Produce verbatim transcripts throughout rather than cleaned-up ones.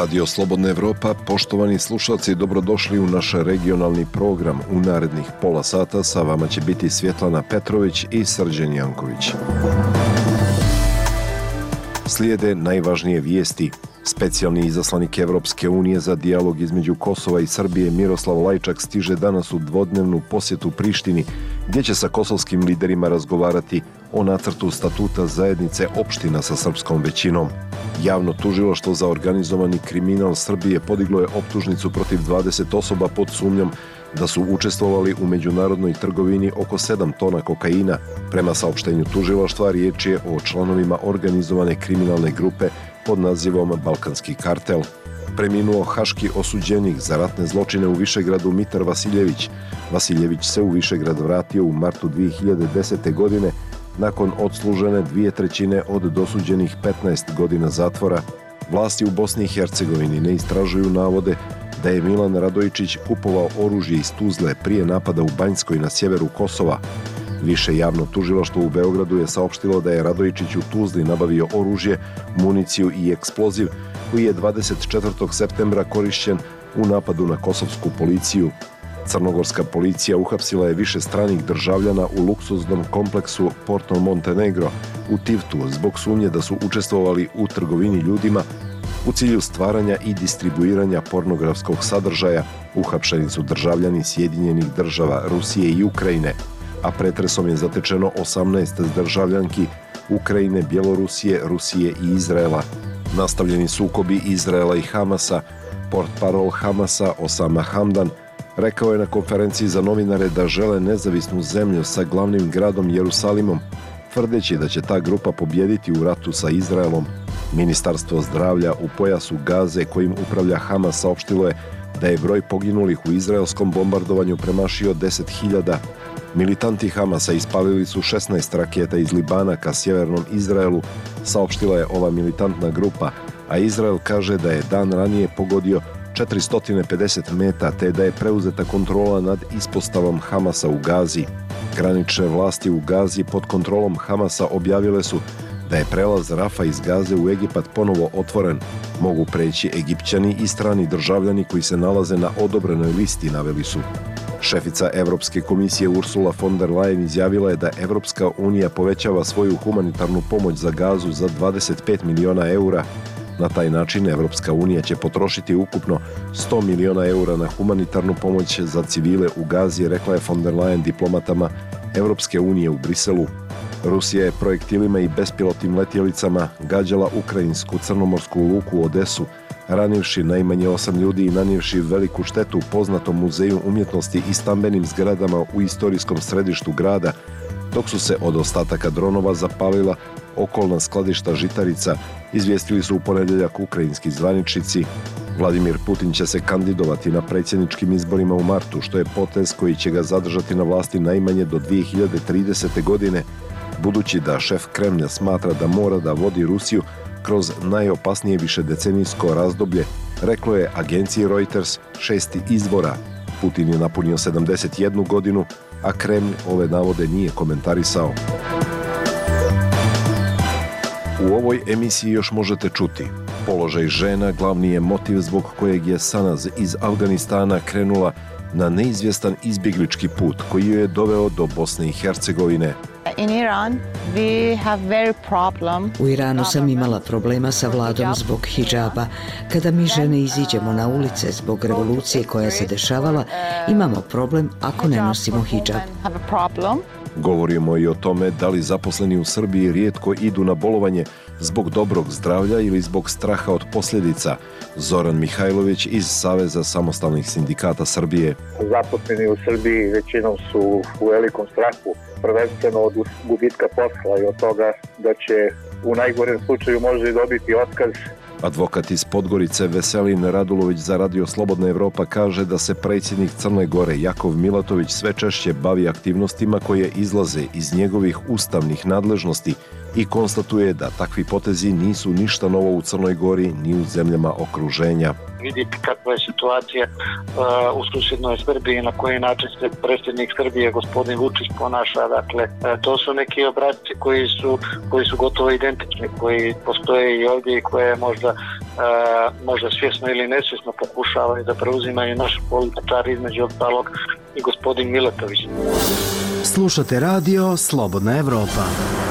Radio Slobodna Evropa, poštovani slušalci, dobrodošli u naš regionalni program. U narednih pola sata sa vama će biti Svjetlana Petrović i Srđan Janković. Slijede najvažnije vijesti. Specijalni izaslanik Evropske unije za dijalog između Kosova i Srbije Miroslav Lajčak stiže danas u dvodnevnu posjetu Prištini, gdje će sa kosovskim liderima razgovarati o nacrtu statuta zajednice opština sa srpskom većinom. Javno tužilaštvo za organizovani kriminal Srbije podiglo je optužnicu protiv dvadeset osoba pod sumnjom da su učestvovali u međunarodnoj trgovini oko sedam tona kokaina. Prema saopštenju tužilaštva, riječ je o članovima organizovane kriminalne grupe pod nazivom Balkanski kartel. Preminuo haški osuđenik za ratne zločine u Višegradu Mitar Vasiljević. Vasiljević se u Višegrad vratio u martu dvije hiljade desete. godine nakon odslužene dvije trećine od dosuđenih petnaest godina zatvora. Vlasti u Bosni i Hercegovini ne istražuju navode da je Milan Radojičić kupovao oružje iz Tuzle prije napada u Banjskoj na sjeveru Kosova. Više javno tužilaštvo u Beogradu je saopštilo da je Radojičić u Tuzli nabavio oružje, municiju i eksploziv koji je dvadeset četvrtog septembra korišćen u napadu na kosovsku policiju. Crnogorska policija uhapsila je više stranih državljana u luksuznom kompleksu Porto Montenegro u Tivtu zbog sumnje da su učestvovali u trgovini ljudima u cilju stvaranja i distribuiranja pornografskog sadržaja. Uhapšeni su državljani Sjedinjenih država, Rusije i Ukrajine, a pretresom je zatečeno osamnaest državljanki Ukrajine, Bjelorusije, Rusije i Izraela. Nastavljeni sukobi Izraela i Hamasa. Portparol Hamasa Osama Hamdan rekao je na konferenciji za novinare da žele nezavisnu zemlju sa glavnim gradom Jerusalimom, tvrdeći da će ta grupa pobijediti u ratu sa Izraelom. Ministarstvo zdravlja u pojasu Gaze kojim upravlja Hamas saopštilo je da je broj poginulih u izraelskom bombardovanju premašio deset hiljada. Militanti Hamasa ispalili su šesnaest raketa iz Libana ka sjevernom Izraelu, saopštila je ova militantna grupa, a Izrael kaže da je dan ranije pogodio četiristo pedeset meta te da je preuzeta kontrola nad ispostavom Hamasa u Gazi. Granične vlasti u Gazi pod kontrolom Hamasa objavile su da je prelaz Rafa iz Gaze u Egipat ponovo otvoren. Mogu preći Egipćani i strani državljani koji se nalaze na odobrenoj listi, naveli su. Šefica Evropske komisije Ursula von der Leyen izjavila je da Evropska unija povećava svoju humanitarnu pomoć za Gazu za dvadeset pet miliona eura. Na taj način Evropska unija će potrošiti ukupno sto miliona eura na humanitarnu pomoć za civile u Gazi, rekla je von der Leyen diplomatama Evropske unije u Briselu. Rusija je projektilima i bespilotnim letjelicama gađala ukrajinsku crnomorsku luku Odesu, ranivši najmanje osam ljudi i nanijevši veliku štetu poznatom muzeju umjetnosti i stambenim zgradama u istorijskom središtu grada, dok su se od ostataka dronova zapalila okolna skladišta žitarica, izvijestili su u ponedjeljak ukrajinski zvaničnici. Vladimir Putin će se kandidovati na predsjedničkim izborima u martu, što je potez koji će ga zadržati na vlasti najmanje do dvije hiljade tridesete. godine, budući da šef Kremlja smatra da mora da vodi Rusiju kroz najopasnije višedecenijsko razdoblje, reklo je agenciji Reuters šesti izvora. Putin je napunio sedamdeset jednu godinu, a Kremlj ove navode nije komentarisao. U ovoj emisiji još možete čuti: položaj žena glavni je motiv zbog kojeg je Sanaz iz Afganistana krenula na neizvjestan izbjeglički put koji ju je doveo do Bosne i Hercegovine. U Iranu sam imala problema sa vladom zbog hidžaba. Kada mi žene iziđemo na ulice zbog revolucije koja se dešavala, imamo problem ako ne nosimo hidžab. Govorimo i o tome da li zaposleni u Srbiji rijetko idu na bolovanje zbog dobrog zdravlja ili zbog straha od posljedica. Zoran Mihajlović iz Saveza samostalnih sindikata Srbije. Zaposleni u Srbiji većinom su u velikom strahu, prvenstveno od gubitka posla i od toga da će u najgorem slučaju možda i dobiti otkaz. Advokat iz Podgorice Veselin Radulović za Radio Slobodna Evropa kaže da se predsjednik Crne Gore Jakov Milatović sve češće bavi aktivnostima koje izlaze iz njegovih ustavnih nadležnosti i konstatuje da takvi potezi nisu ništa novo u Crnoj Gori ni u zemljama okruženja. Vidjeti kakva je situacija uh, u susjednoj Srbiji, na koji način se predsjednik Srbije, gospodin Vučić, ponaša. Dakle, uh, to su neki obrasci koji su, koji su gotovo identični, koji postoje i ovdje i koje možda, uh, možda svjesno ili nesvjesno pokušavaju da preuzimaju naši političari, između ostalog i gospodin Miletović. Slušate radio Slobodna Evropa.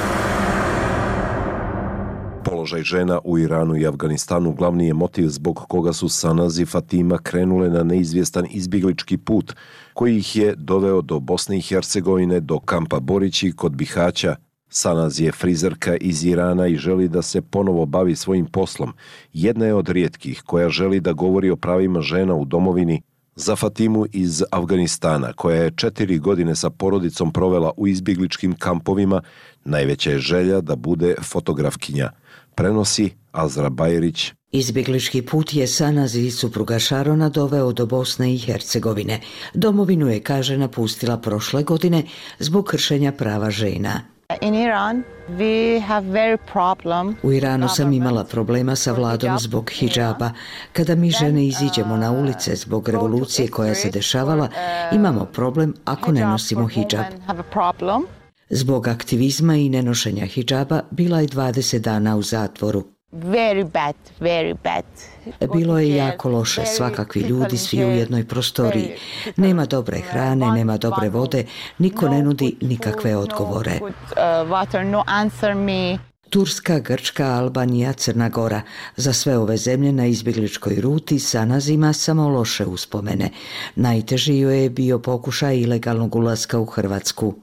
Položaj žena u Iranu i Afganistanu glavni je motiv zbog koga su Sanaz i Fatima krenule na neizvjestan izbjeglički put koji ih je doveo do Bosne i Hercegovine, do kampa Borići kod Bihaća. Sanaz je frizerka iz Irana i želi da se ponovo bavi svojim poslom. Jedna je od rijetkih koja želi da govori o pravima žena u domovini. Za Fatimu iz Afganistana, koja je četiri godine sa porodicom provela u izbjegličkim kampovima, najveća je želja da bude fotografkinja. Prenosi Azra Bajrić. Izbjeglički put je Sanaz i supruga Šarona doveo do Bosne i Hercegovine. Domovinu je, kaže, napustila prošle godine zbog kršenja prava žena. In Iran, we have very problem. U Iranu sam imala problema sa vladom zbog hidžaba. Kada mi žene iziđemo na ulice zbog revolucije koja se dešavala, imamo problem ako ne nosimo hidžab. Zbog aktivizma i nenošenja hidžaba bila je dvadeset dana u zatvoru. Very bad, very bad. Bilo je jako loše, svakakvi ljudi, svi u jednoj prostoriji. Nema dobre hrane, nema dobre vode, niko ne nudi nikakve odgovore. Turska, Grčka, Albanija, Crna Gora. Za sve ove zemlje na izbjegličkoj ruti Sanaz ima samo loše uspomene. Najteži joj je bio pokušaj ilegalnog ulaska u Hrvatsku.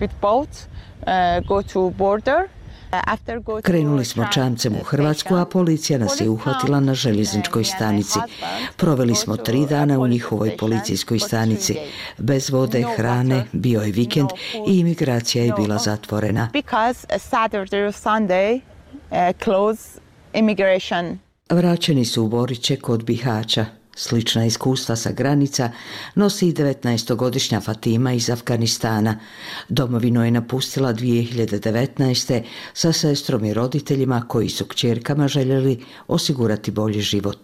Krenuli smo čamcem u Hrvatsku, a policija nas je uhvatila na željezničkoj stanici. Proveli smo tri dana u njihovoj policijskoj stanici. Bez vode, hrane, bio je vikend i imigracija je bila zatvorena. Vraćeni su u Boriće kod Bihaća. Slična iskustva sa granica nosi i devetnaestogodišnja Fatima iz Afganistana. Domovinu je napustila dvije hiljade devetnaeste. sa sestrom i roditeljima koji su kćerkama željeli osigurati bolji život.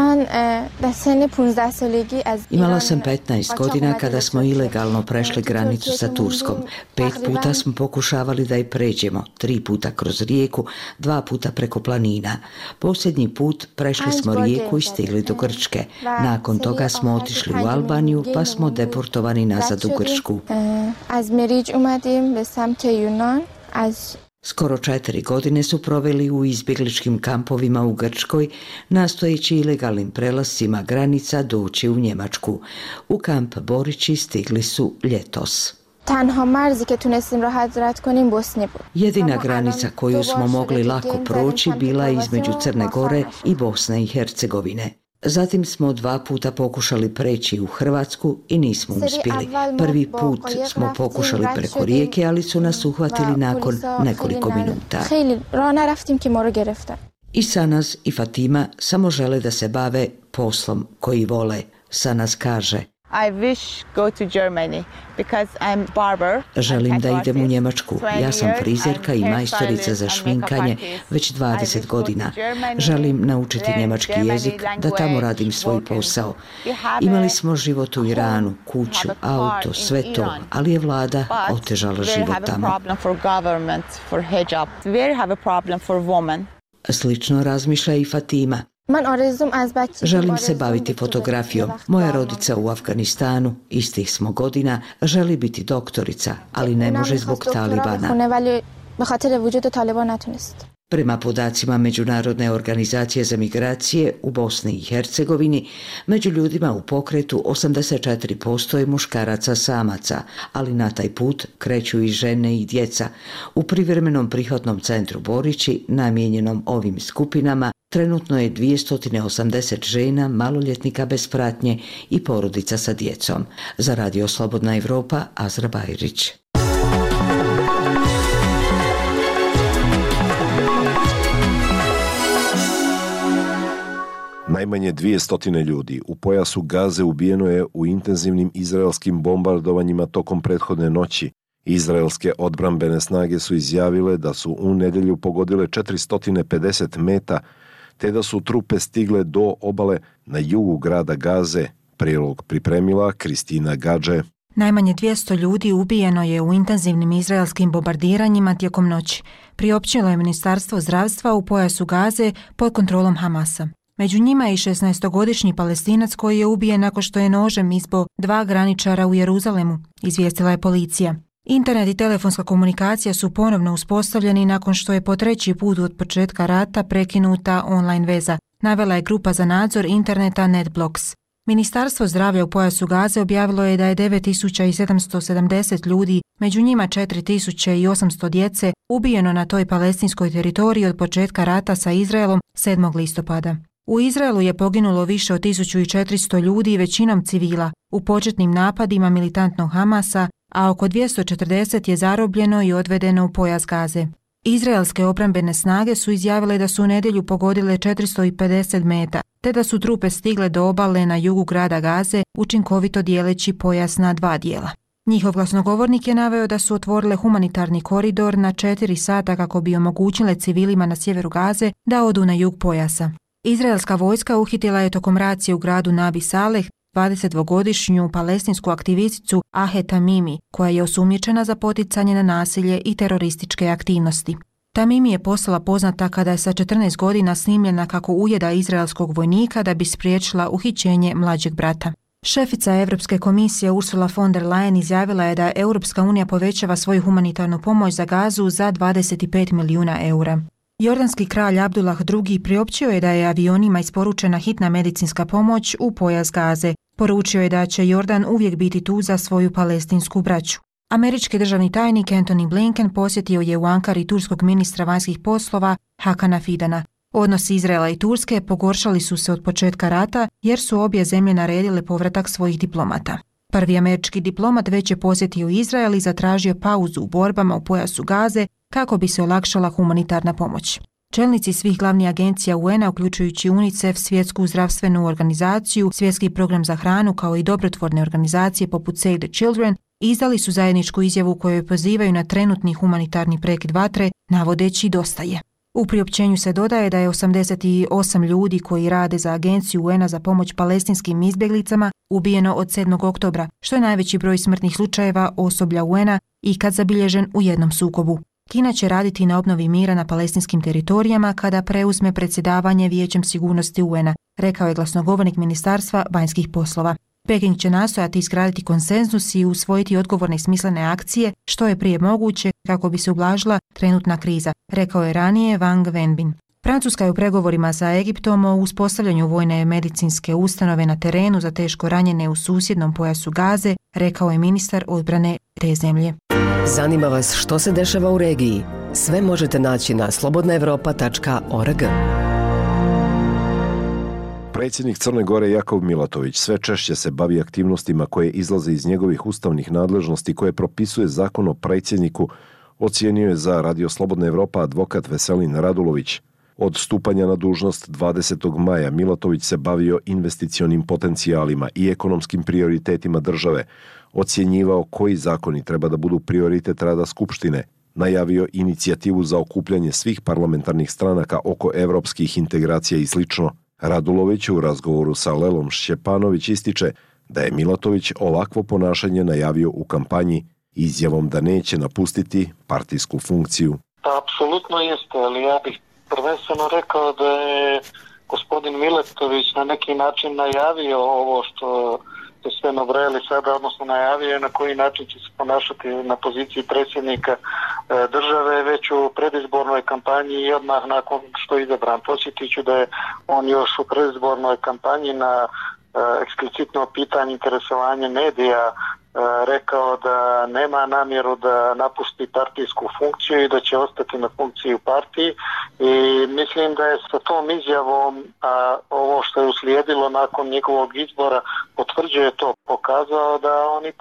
Imala sam petnaest godina kada smo ilegalno prešli granicu sa Turskom. Pet puta smo pokušavali da je pređemo, tri puta kroz rijeku, dva puta preko planina. Posljednji put prešli smo rijeku i stigli do Grčke. Nakon toga smo otišli u Albaniju pa smo deportovani nazad u Grčku. Skoro četiri godine su proveli u izbjegličkim kampovima u Grčkoj, nastojeći ilegalnim prelascima granica doći u Njemačku. U kamp Borići stigli su ljetos. Jedina granica koju smo mogli lako proći bila je između Crne Gore i Bosne i Hercegovine. Zatim smo dva puta pokušali preći u Hrvatsku i nismo uspjeli. Prvi put smo pokušali preko rijeke, ali su nas uhvatili nakon nekoliko minuta. I Sanaz i Fatima samo žele da se bave poslom koji vole. Sanaz kaže: I wish go to Germany because I'm barber. Želim da idem u Njemačku. Ja sam frizerka i majstorica za šminkanje već dvadeset godina. Želim naučiti njemački jezik, da tamo radim svoj posao. Imali smo život u Iranu, kuću, auto, sve to, ali je vlada otežala život tamo. Slično razmišlja i Fatima. Želim se baviti fotografijom. Moja rodica u Afganistanu, istih smo godina, želi biti doktorica, ali ne može zbog Talibana. Prema podacima Međunarodne organizacije za migracije u Bosni i Hercegovini, među ljudima u pokretu osamdeset četiri posto je muškaraca samaca, ali na taj put kreću i žene i djeca. U privremenom prihvatnom centru Borići, namijenjenom ovim skupinama, trenutno je dvjesto osamdeset žena, maloljetnika bez pratnje i porodica sa djecom. Za Radio Slobodna Evropa, Azra Bajrić. Najmanje dvjesto ljudi u pojasu Gaze ubijeno je u intenzivnim izraelskim bombardovanjima tokom prethodne noći. Izraelske odbrambene snage su izjavile da su u nedjelju pogodile četiristo pedeset meta, te da su trupe stigle do obale na jugu grada Gaze. Prilog pripremila Kristina Gadže. Najmanje dvjesto ljudi ubijeno je u intenzivnim izraelskim bombardiranjima tijekom noći, priopćilo je Ministarstvo zdravstva u pojasu Gaze pod kontrolom Hamasa. Među njima je i šesnaestogodišnji Palestinac koji je ubijen nakon što je nožem izbo dva graničara u Jeruzalemu, izvijestila je policija. Internet i telefonska komunikacija su ponovno uspostavljeni nakon što je po treći put od početka rata prekinuta online veza, navela je grupa za nadzor interneta NetBlocks. Ministarstvo zdravlja u pojasu Gaze objavilo je da je devet tisuća sedamsto sedamdeset ljudi, među njima četiri tisuće osamsto djece, ubijeno na toj palestinskoj teritoriji od početka rata sa Izraelom sedmog listopada. U Izraelu je poginulo više od tisuću četiristo ljudi, većinom civila, u početnim napadima militantnog Hamasa, a oko dvjesto četrdeset je zarobljeno i odvedeno u pojas Gaze. Izraelske obrambene snage su izjavile da su u nedjelju pogodile četiristo pedeset meta, te da su trupe stigle do obale na jugu grada Gaze, učinkovito dijeleći pojas na dva dijela. Njihov glasnogovornik je naveo da su otvorile humanitarni koridor na četiri sata kako bi omogućile civilima na sjeveru Gaze da odu na jug pojasa. Izraelska vojska uhitila je tokom racije u gradu Nabi Saleh dvadesetdvogodišnju palestinsku aktivisticu Ahe Tamimi, koja je osumnjičena za poticanje na nasilje i terorističke aktivnosti. Tamimi je postala poznata kada je sa četrnaest godina snimljena kako ujeda izraelskog vojnika da bi spriječila uhićenje mlađeg brata. Šefica Europske komisije Ursula von der Leyen izjavila je da Europska unija povećava svoju humanitarnu pomoć za Gazu za dvadeset pet milijuna eura. Jordanski kralj Abdullah drugi priopćio je da je avionima isporučena hitna medicinska pomoć u pojas Gaze. Poručio je da će Jordan uvijek biti tu za svoju palestinsku braću. Američki državni tajnik Antony Blinken posjetio je u Ankari turskog ministra vanjskih poslova Hakana Fidana. Odnosi Izraela i Turske pogoršali su se od početka rata jer su obje zemlje naredile povratak svojih diplomata. Prvi američki diplomat već je posjetio Izrael i zatražio pauzu u borbama u pojasu Gaze kako bi se olakšala humanitarna pomoć. Čelnici svih glavnih agencija U N-a, uključujući UNICEF, Svjetsku zdravstvenu organizaciju, Svjetski program za hranu kao i dobrotvorne organizacije poput Save the Children, izdali su zajedničku izjavu koju pozivaju na trenutni humanitarni prekid vatre, navodeći dosta je. U priopćenju se dodaje da je osamdeset osam ljudi koji rade za agenciju U N-a za pomoć palestinskim izbjeglicama ubijeno od sedmog oktobra, što je najveći broj smrtnih slučajeva osoblja U N-a ikad zabilježen u jednom sukobu. Kina će raditi na obnovi mira na palestinskim teritorijama kada preuzme predsjedavanje Vijećem sigurnosti U N-a, rekao je glasnogovornik Ministarstva vanjskih poslova. Peking će nastojati izgraditi konsenzus i usvojiti odgovorne i smislene akcije što je prije moguće kako bi se ublažila trenutna kriza, rekao je ranije Wang Wenbin. Francuska je u pregovorima sa Egiptom o uspostavljanju vojne medicinske ustanove na terenu za teško ranjene u susjednom pojasu Gaze, rekao je ministar odbrane te zemlje. Zanima vas što se dešava u regiji? Sve možete naći na slobodna evropa tačka org. Predsjednik Crne Gore Jakov Milatović sve češće se bavi aktivnostima koje izlaze iz njegovih ustavnih nadležnosti koje propisuje zakon o predsjedniku, ocijenio je za Radio Slobodna Evropa advokat Veselin Radulović. Od stupanja na dužnost dvadesetog maja Milatović se bavio investicionim potencijalima i ekonomskim prioritetima države, ocjenjivao koji zakoni treba da budu prioritet rada Skupštine, najavio inicijativu za okupljanje svih parlamentarnih stranaka oko evropskih integracija i slično. Radulović u razgovoru sa Lelom Šćepanović ističe da je Milatović ovakvo ponašanje najavio u kampanji izjavom da neće napustiti partijsku funkciju. Pa, apsolutno jeste, ali ja bih prvenstveno rekao da je gospodin Milatović na neki način najavio ovo što ste sve nabrojali sada, odnosno najavio na koji način će se ponašati na poziciji predsjednika države već u predizbornoj kampanji i odmah nakon što je izabran. Podsjetit ću da je on još u predizbornoj kampanji na eksplicitno pitanje interesovanja medija rekao da nema namjeru da napusti partijsku funkciju i da će ostati na funkciji u partiji i mislim da je sa tom izjavom, a ovo što je uslijedilo nakon njegovog izbora potvrđuje to, pokazao da on ipak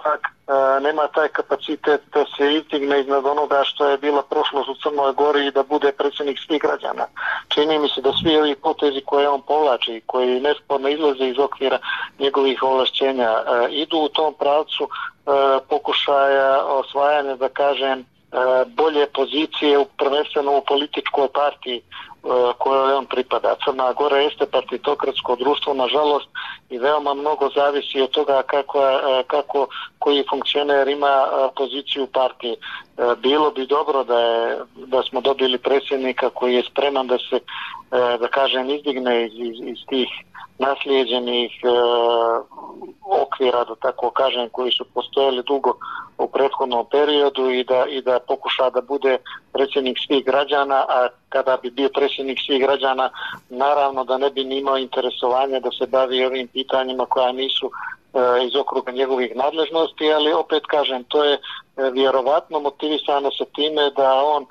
nema taj kapacitet da se izdigne iznad onoga što je bila prošlost u Crnoj Gori i da bude predsjednik svih građana. Čini mi se da svi ovi potezi koje on povlači, koji nesporno izlaze iz okvira njegovih ovlašćenja, idu u tom pravcu pokušaja osvajanja, da kažem, bolje pozicije prvenstveno u političkoj partiji kojoj on pripada. Crna Gora jeste partitokratsko društvo, nažalost, i veoma mnogo zavisi od toga kako, kako koji funkcioner ima poziciju partije. Bilo bi dobro da, je, da smo dobili predsjednika koji je spreman da se, da kažem, izdigne iz, iz, iz tih naslijeđenih e, okvira, da tako kažem, koji su postojali dugo u prethodnom periodu i da, i da pokuša da bude predsjednik svih građana, a kada bi bio predsjednik svih građana, naravno da ne bi ni imao interesovanja da se bavi ovim pitanjima koja nisu e, iz okruga njegovih nadležnosti, ali opet kažem, to je e, vjerovatno motivisano sa time da on e,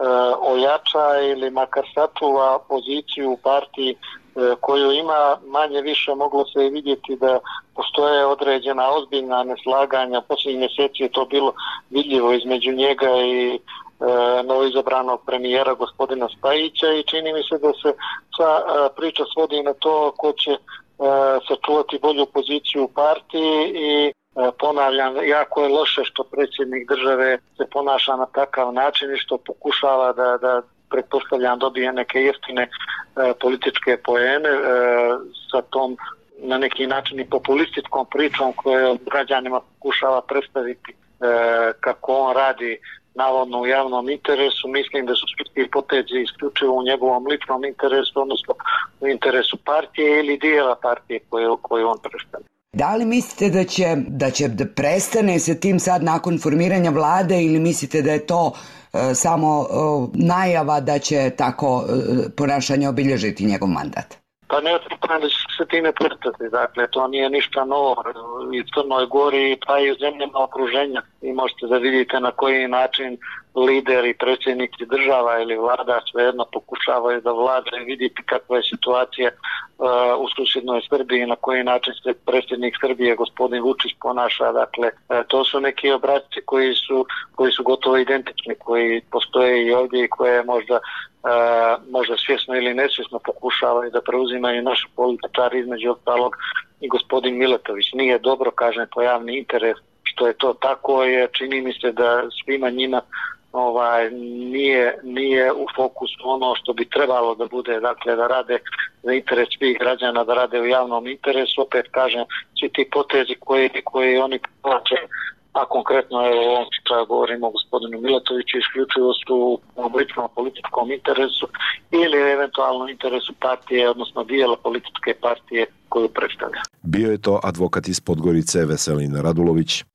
ojača ili makar sačuva poziciju u partiji koju ima. Manje više moglo se i vidjeti da postoje određena ozbiljna neslaganja. Posljednjih mjeseci je to bilo vidljivo između njega i e, novoizabranog premijera gospodina Spajića i čini mi se da se sva e, priča svodi na to ko će e, sačuvati bolju poziciju u partiji i e, ponavljam, jako je loše što predsjednik države se ponaša na takav način i što pokušava da, da pretpostavljam dobije neke jeftine e, političke poene e, sa tom na neki način i populističkom pričom koju građanima pokušava predstaviti e, kako on radi navodno u javnom interesu. Mislim da su svi ti potezi isključivo u njegovom ličnom interesu, odnosno u interesu partije ili dijela partije koju, koju on predstavlja. Da li mislite da će, da će da prestane sa tim sad nakon formiranja vlade ili mislite da je to e, samo e, najava da će tako e, ponašanje obilježiti njegov mandat? Pa ne očekujem da će se time prestati. Dakle, to nije ništa novo i u Crnoj Gori pa i u zemljama okruženja. I možete da vidite na koji način lider i predsjednici država ili vlada svejedno pokušavaju da vlada i vidjeti kakva je situacija uh, u susjednoj Srbiji, na koji način se predsjednik Srbije gospodin Vučić ponaša. Dakle, uh, to su neki obrasci koji su, koji su gotovo identični, koji postoje i ovdje i koje možda Uh, možda svjesno ili nesvjesno pokušavaju da preuzimaju naši političari, između ostalog i gospodin Miletović. Nije dobro, kažem, po javni interes što je to tako, jer čini mi se da svima njima ovaj, nije, nije u fokusu ono što bi trebalo da bude, dakle da rade za interes svih građana, da rade u javnom interesu. Opet kažem, svi ti potezi koji, koji oni plaće, a konkretno je o ovom što govorimo o gospodinu Miletoviću, isključivo su u ličnom političkom interesu ili eventualno interesu partije, odnosno dijela političke partije koju predstavlja. Bio je to advokat iz Podgorice Veselin Radulović.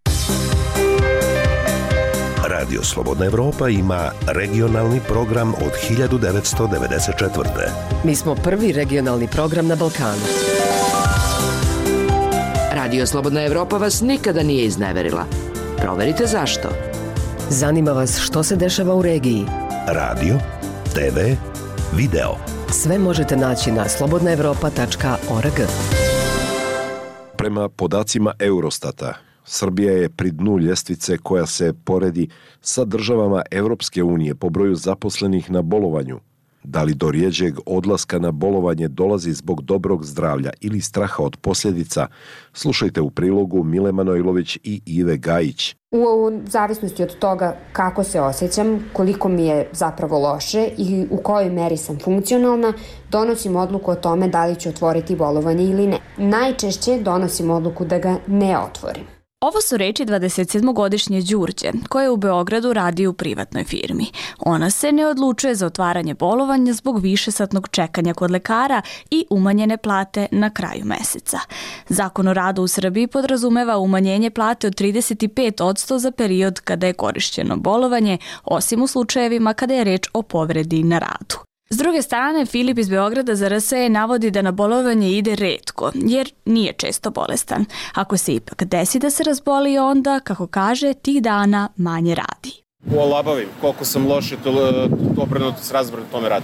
Radio Slobodna Evropa ima regionalni program od hiljadu devetsto devedeset četvrte. Mi smo prvi regionalni program na Balkanu. Radio Slobodna Evropa vas nikada nije izneverila. Proverite zašto. Zanima vas što se dešava u regiji. Radio, te ve, video. Sve možete naći na slobodna evropa tačka org. Prema podacima Eurostata, Srbija je pri dnu ljestvice koja se poredi sa državama Evropske unije po broju zaposlenih na bolovanju. Da li do rjeđeg odlaska na bolovanje dolazi zbog dobrog zdravlja ili straha od posljedica? Slušajte u prilogu Mile Manojlović i Ive Gajić. U zavisnosti od toga kako se osjećam, koliko mi je zapravo loše i u kojoj meri sam funkcionalna, donosim odluku o tome da li ću otvoriti bolovanje ili ne. Najčešće donosim odluku da ga ne otvorim. Ovo su reči dvadesetsedmogodišnje Đurđe, koja u Beogradu radi u privatnoj firmi. Ona se ne odlučuje za otvaranje bolovanja zbog višesatnog čekanja kod lekara i umanjene plate na kraju meseca. Zakon o radu u Srbiji podrazumeva umanjenje plate od trideset pet posto za period kada je korišćeno bolovanje, osim u slučajevima kada je reč o povredi na radu. S druge strane, Filip iz Beograda za er se navodi da na bolovanje ide retko, jer nije često bolestan. Ako se ipak desi da se razboli, onda, kako kaže, tih dana manje radi. Olabavim, koliko sam loše, to obrnuto s razbrano tome radi.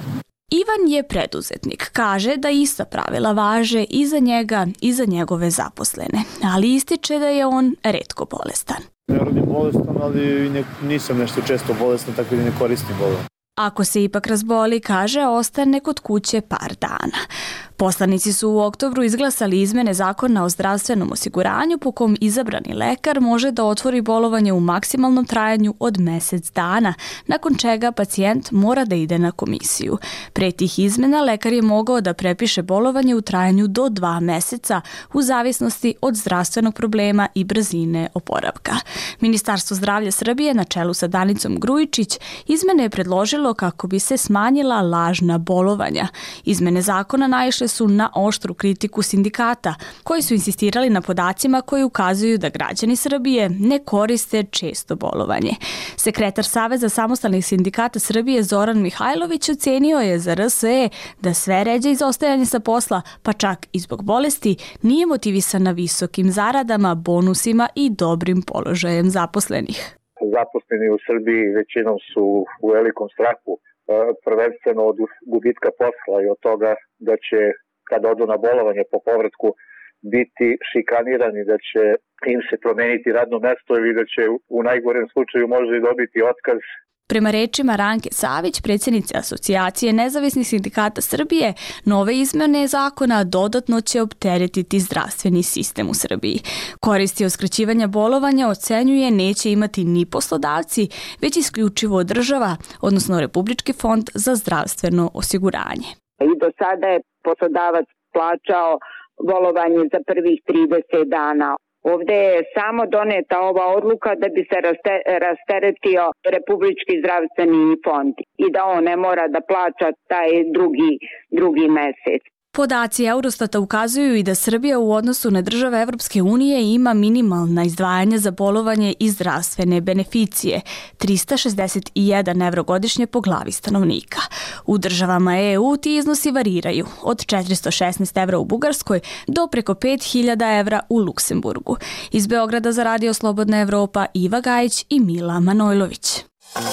Ivan je preduzetnik, kaže da ista pravila važe i za njega i za njegove zaposlene, ali ističe da je on retko bolestan. Ne rodim bolestan, ali ne, nisam nešto često bolestan, tako da ne koristim bolest. Ako se ipak razboli, kaže, ostane kod kuće par dana. Poslanici su u oktobru izglasali izmene zakona o zdravstvenom osiguranju po kom izabrani lekar može da otvori bolovanje u maksimalnom trajanju od mesec dana, nakon čega pacijent mora da ide na komisiju. Pre tih izmena lekar je mogao da prepiše bolovanje u trajanju do dva meseca u zavisnosti od zdravstvenog problema i brzine oporavka. Ministarstvo zdravlja Srbije na čelu sa Danicom Grujičić izmene je predložilo kako bi se smanjila lažna bolovanja. Izmene zakona naišle su na oštru kritiku sindikata, koji su insistirali na podacima koji ukazuju da građani Srbije ne koriste često bolovanje. Sekretar Saveza samostalnih sindikata Srbije Zoran Mihajlović ocenio je za R S E da sve ređe izostajanje sa posla, pa čak i zbog bolesti, nije motivisana visokim zaradama, bonusima i dobrim položajem zaposlenih. Zaposleni u Srbiji većinom su u velikom strahu, prvenstveno od gubitka posla i od toga da će, kada odu na bolovanje po povratku, biti šikanirani, da će im se promeniti radno mesto ili da će u najgorem slučaju možda i dobiti otkaz. Prema rečima Ranke Savić, predsjednice Asocijacije nezavisnih sindikata Srbije, nove izmjene zakona dodatno će opteretiti zdravstveni sistem u Srbiji. Koristi od skraćivanja bolovanja, ocenjuje, neće imati ni poslodavci, već isključivo država, odnosno Republički fond za zdravstveno osiguranje. I do sada je poslodavac plaćao bolovanje za prvih trideset dana. Ovdje je samo doneta ova odluka da bi se rasteretio Republički zdravstveni fond i da on ne mora da plaća taj drugi, drugi mesec. Podaci Eurostata ukazuju i da Srbija u odnosu na države Evropske unije ima minimalna izdvajanja za bolovanje i zdravstvene beneficije, trista šezdeset jedan evro godišnje po glavi stanovnika. U državama E U ti iznosi variraju, od četiristo šesnaest evra u Bugarskoj do preko pet hiljada evra u Luksemburgu. Iz Beograda za Radio Slobodna Evropa, Iva Gajić i Mila Manojlović.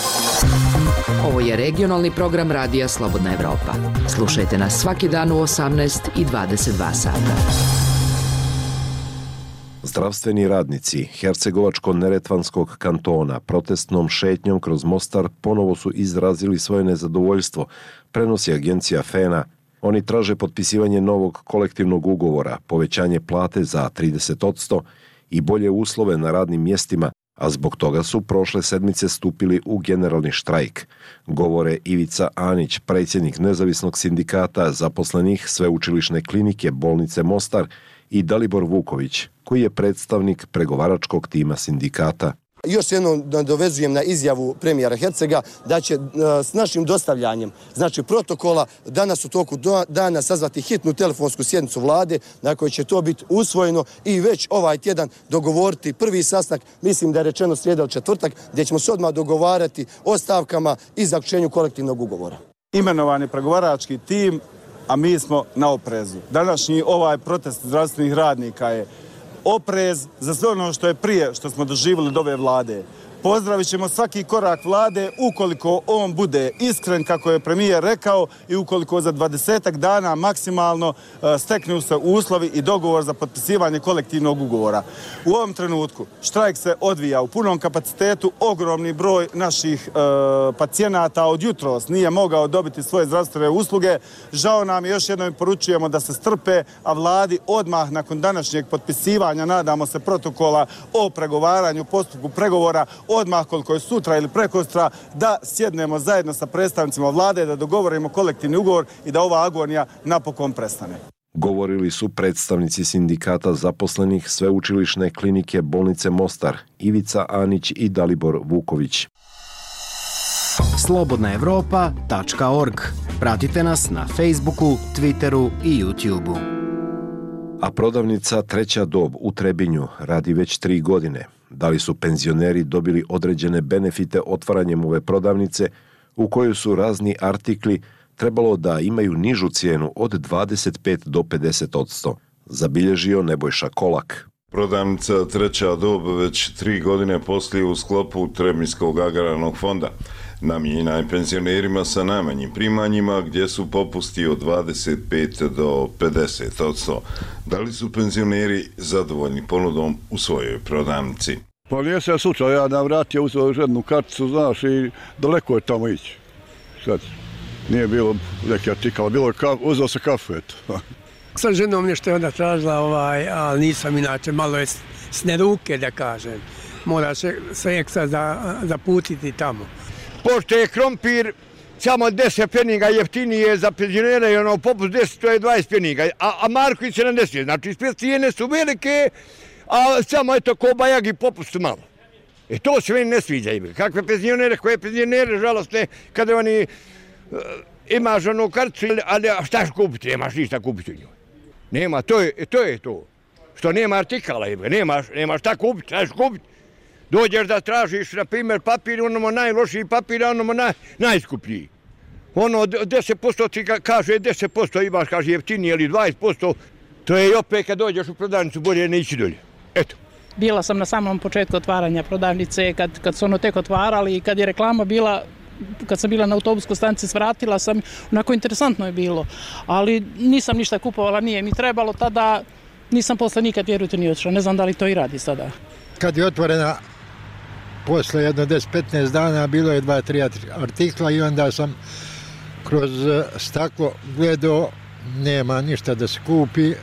Ovo je regionalni program Radija Slobodna Evropa. Slušajte nas svaki dan u osamnaest i dvadeset dva sata. Zdravstveni radnici Hercegovačko-Neretvanskog kantona protestnom šetnjom kroz Mostar ponovo su izrazili svoje nezadovoljstvo, prenosi agencija F E N A. Oni traže potpisivanje novog kolektivnog ugovora, povećanje plate za trideset posto i bolje uslove na radnim mjestima, a zbog toga su prošle sedmice stupili u generalni štrajk, govore Ivica Anić, predsjednik nezavisnog sindikata zaposlenih Sveučilišne klinike bolnice Mostar, i Dalibor Vuković, koji je predstavnik pregovaračkog tima sindikata. Još jednom dovezujem na izjavu premijera Hercega da će s našim dostavljanjem, znači protokola, danas u toku dana sazvati hitnu telefonsku sjednicu vlade na kojoj će to biti usvojeno i već ovaj tjedan dogovoriti prvi sastanak, mislim da je rečeno srijeda ili četvrtak, gdje ćemo se odmah dogovarati o stavkama i zaključenju kolektivnog ugovora. Imenovan je pregovarački tim, a mi smo na oprezu. Današnji ovaj protest zdravstvenih radnika je oprez za sve ono što je prije što smo doživjeli od ove vlade. Pozdravit ćemo svaki korak vlade ukoliko on bude iskren, kako je premijer rekao, i ukoliko za dvadesetak dana maksimalno steknu se uslovi i dogovor za potpisivanje kolektivnog ugovora. U ovom trenutku štrajk se odvija u punom kapacitetu, ogromni broj naših e, pacijenata od jutros nije mogao dobiti svoje zdravstvene usluge. Žao nam je, još jednom poručujemo da se strpe, a vladi odmah nakon današnjeg potpisivanja, nadamo se, protokola o pregovaranju, postupku pregovora, odmah koliko je sutra ili prekosutra, da sjednemo zajedno sa predstavnicima vlade, da dogovorimo kolektivni ugovor i da ova agonija napokon prestane. Govorili su predstavnici sindikata zaposlenih Sveučilišne klinike bolnice Mostar, Ivica Anić i Dalibor Vuković. slobodna evropa tačka org. Pratite nas na Facebooku, Twitteru i YouTubeu. A prodavnica Treća dob u Trebinju radi već tri godine. Da li su penzioneri dobili određene benefite otvaranjem ove prodavnice, u kojoj su razni artikli trebalo da imaju nižu cijenu od dvadeset pet do pedeset posto, zabilježio Nebojša Kolak. Prodavnica Treća dob već tri godine posluje u sklopu Trebinjskog agrarnog fonda. Namijenjena je penzionerima sa najmanjim primanjima gdje su popusti od dvadeset pet do pedeset odsto. Da li su penzioneri zadovoljni ponudom u svojoj prodavnici? Pa nije se slučaj, ja nam vratio uzeo žednu karticu, znaš, i daleko je tamo ići. Sad, nije bilo neki artikala, bilo je kaf, uzeo se kafu, eto. Sa ženom nešto je onda tražila, ovaj, ali nisam inače, malo je sne ruke, da kažem. Mora se, se ekstra zaputiti tamo. Pošto je krompir samo deset pfeniga jeftinije za penzionere i ono popust deset, to je dvadeset pfeniga, a, a Marković sedamdeset, znači sve cijene su velike, a samo eto ko bajagi popust malo. E to se meni ne sviđa. Kakve penzionere, koje penzionere, žalostne, kada oni uh, imaš onu karticu, ali šta ću kupiti, nemaš ništa kupiti u njoj. Nema, to je to. Je to. Što nema artikala, nemaš, nemaš šta kupiti, šta ću kupiti. Dođeš da tražiš, na primjer, papir, onamo najlošiji papir, onamo naj, najskuplji. Ono deset posto ti kaže, deset posto imaš, kaže, jeftinije ili dvadeset posto, to je i opet kad dođeš u prodavnicu bolje ne ići dolje. Eto. Bila sam na samom početku otvaranja prodavnice, kad, kad su ono tek otvarali i kad je reklama bila, kad sam bila na autobuskoj stanici, svratila sam, onako interesantno je bilo, ali nisam ništa kupovala, nije mi trebalo tada, nisam posle nikad, vjerujte, ni otišla, ne znam da li to i radi sada. Kad je otvorena, posle jedno deset do petnaest dana, bilo je dva, tri artikla i onda sam kroz staklo gledao, nema ništa da se kupi,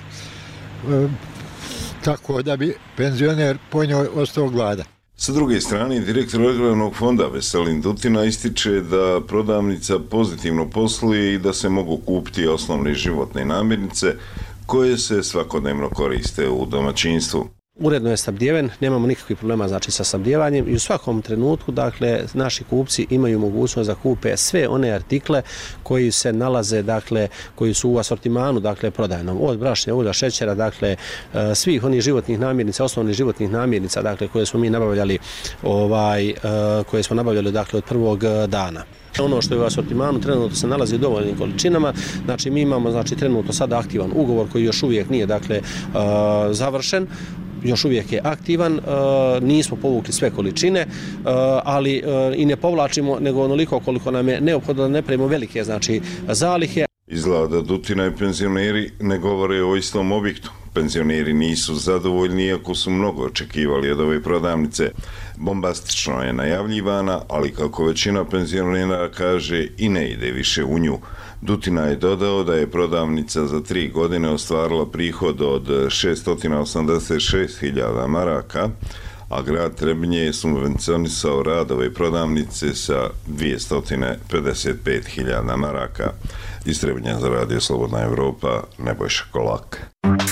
tako da bi penzioner po njoj ostao gladan. Sa druge strane, direktor Agrarnog fonda Veselin Dutina ističe da prodavnica pozitivno posluje i da se mogu kupiti osnovne životne namirnice koje se svakodnevno koriste u domaćinstvu. Uredno je snabdijeven, nemamo nikakvih problema znači sa snabdijevanjem i u svakom trenutku dakle naši kupci imaju mogućnost da kupe sve one artikle koji se nalaze dakle koji su u asortimanu dakle prodajnom, od brašna, ulja, šećera, dakle svih onih životnih namirnica, osnovnih životnih namirnica dakle koje smo mi nabavljali ovaj koje smo nabavljali dakle od prvog dana. Ono što je u asortimanu trenutno se nalazi u dovoljnim količinama, znači mi imamo znači trenutno sada aktivan ugovor koji još uvijek nije dakle uh, završen, još uvijek je aktivan, uh, nismo povukli sve količine, uh, ali uh, i ne povlačimo nego onoliko koliko nam je neophodno da ne pravimo velike znači zalihe. Izgleda da Dutina i penzioneri ne govore o istom objektu. Penzioneri nisu zadovoljni iako su mnogo očekivali od ove prodavnice. Bombastično je najavljivana, ali kako većina penzionera kaže i ne ide više u nju. Dutina je dodao da je prodavnica za tri godine ostvarila prihod od šesto osamdeset šest hiljada maraka, a grad Trebinje je subvencionisao rad ove prodavnice sa dvjesto pedeset pet hiljada maraka. Iz Trebinja za Radio Slobodna Evropa, Nebojša Kolak.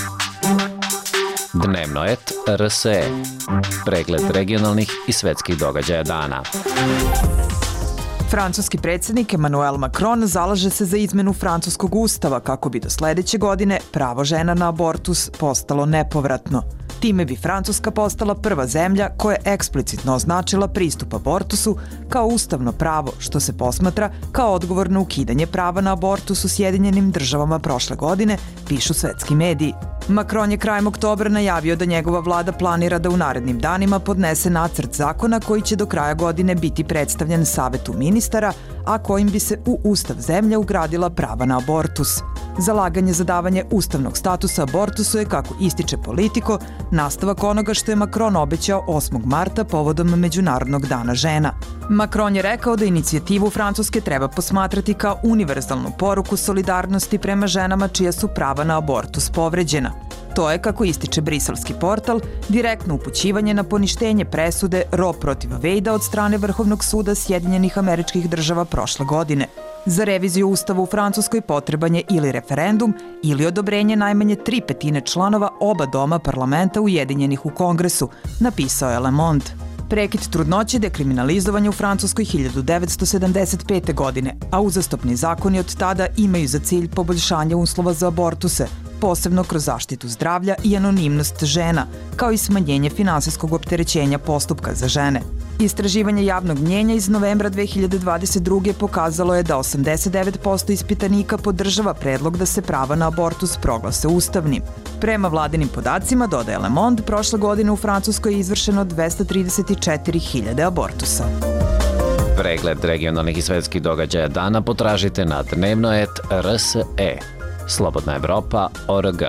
Dnevnoet R S E. Pregled regionalnih i svetskih događaja dana. Francuski predsjednik Emmanuel Macron zalaže se za izmenu francuskog ustava kako bi do sljedeće godine pravo žena na abortus postalo nepovratno. Time bi Francuska postala prva zemlja koja je eksplicitno označila pristup abortusu kao ustavno pravo, što se posmatra kao odgovor na ukidanje prava na abortus u Sjedinjenim državama prošle godine, pišu svetski mediji. Macron je krajem oktobra najavio da njegova vlada planira da u narednim danima podnese nacrt zakona koji će do kraja godine biti predstavljen Savetu ministara, a kojim bi se u ustav zemlje ugradila prava na abortus. Zalaganje za davanje ustavnog statusa abortusu je, kako ističe Politico, nastavak onoga što je Macron obećao osmog marta povodom Međunarodnog dana žena. Macron je rekao da inicijativu Francuske treba posmatrati kao univerzalnu poruku solidarnosti prema ženama čija su prava na abortus povređena. To je, kako ističe briselski portal, direktno upućivanje na poništenje presude Roe protiv Wade od strane Vrhovnog suda Sjedinjenih Američkih Država prošle godine. Za reviziju ustava u Francuskoj potreban je ili referendum ili odobrenje najmanje tri petine članova oba doma parlamenta ujedinjenih u Kongresu, napisao je Le Monde. Prekid trudnoće dekriminalizovan je u Francuskoj hiljadu devetsto sedamdeset pete. godine, a uzastopni zakoni od tada imaju za cilj poboljšanje uslova za abortuse, posebno kroz zaštitu zdravlja i anonimnost žena, kao i smanjenje finansijskog opterećenja postupka za žene. Istraživanje javnog mnjenja iz novembra dve hiljade dvadeset druge. pokazalo je da osamdeset devet posto ispitanika podržava predlog da se prava na abortus proglase ustavnim. Prema vladinim podacima, dodaje Le Monde, prošle godine u Francuskoj je izvršeno dvesta trideset četiri hiljade abortusa. Pregled regionalnih i svetskih događaja dana potražite na dnevnoet R S E. Slobodna Evropa tačka org.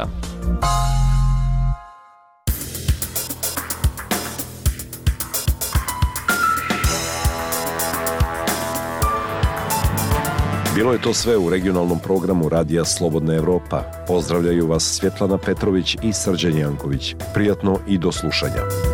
Bilo je to sve u regionalnom programu Radija Slobodna Evropa. Pozdravljaju vas Svjetlana Petrović i Srđan Janković. Prijatno i do slušanja.